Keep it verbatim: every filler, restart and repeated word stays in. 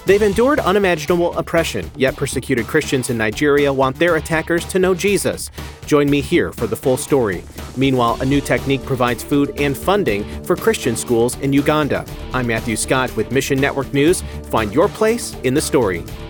They've endured unimaginable oppression, yet persecuted Christians in Nigeria want their attackers to know Jesus. Join me here for the full story. Meanwhile, a new technique provides food and funding for Christian schools in Uganda. I'm Matthew Scott with Mission Network News. Find your place in the story.